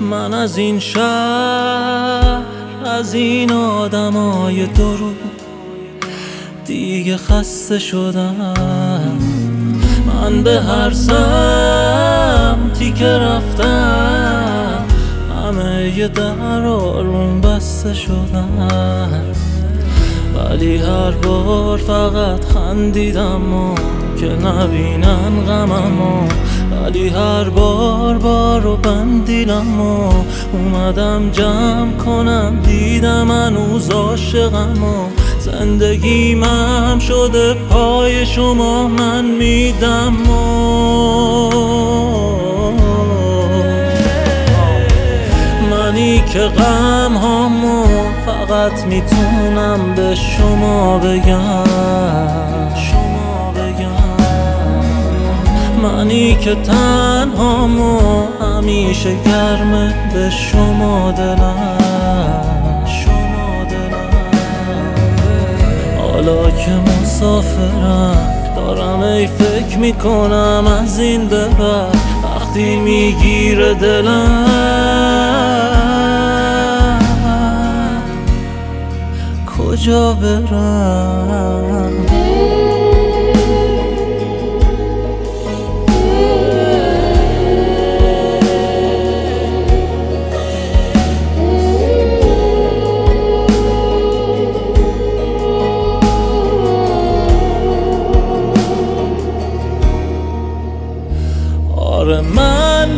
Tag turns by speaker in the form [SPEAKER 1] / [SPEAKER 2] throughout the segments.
[SPEAKER 1] من از این شهر، از این آدمای درو دیگه خسته شدم. من به هر سمتی که رفتم همه یه در آروم بسته شدن، ولی هر بار فقط خندیدم و که نبینن غممو، ولی هر بار بارو بندیدم و اومدم جمع کنم، دیدم هنوز عاشقم و زندگیمم شده پای شما، من میدم منی که غم هامو فقط میتونم به شما بگم، منی که تنهامو همیشه گرمه به شما دلم. حالا که مسافرم دارم ای فکر میکنم از این به بعد وقتی میگیره دلم کجا برم. آره من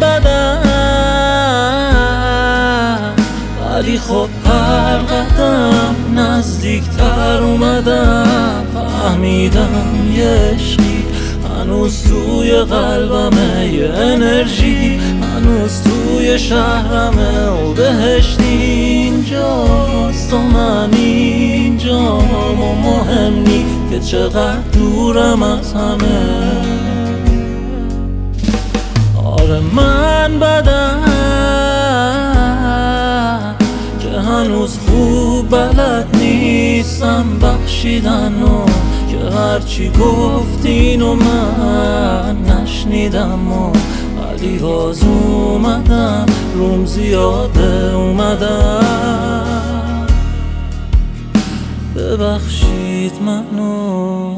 [SPEAKER 1] بدم، ولی خب هر قدم نزدیکتر اومدم، فهمیدم یه عشقی هنوز توی قلبمه، یه انرژی هنوز توی شهرمه و بهشت اینجاست و من اینجام و مهم نی که چقدر دورم از همه. آره من بدم که هنوز خوب بلد نیستم بخشیدن و که هرچی گفتین و من نشنیدم و ولی باز اومدم روم زیاده اومدم، ببخشید منو،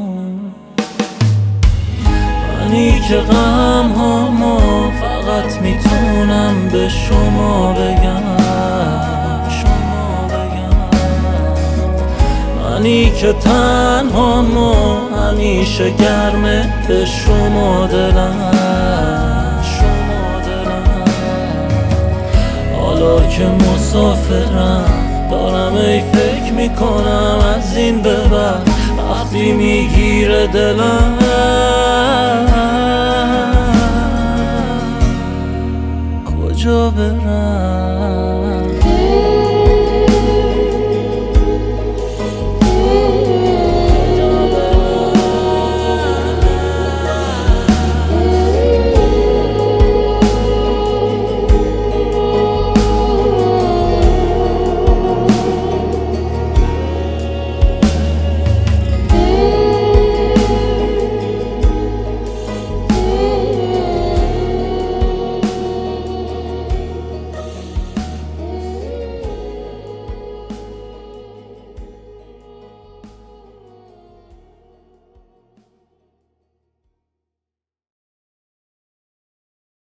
[SPEAKER 1] منی که غم هامو فقط میتونم به شما بگم، منی که تنهامو همیشه گرمه به شما دلم. حالا که مسافرم دارم ای فکر میکنم از این به بعد وقتی میگیره دلم کجا برم.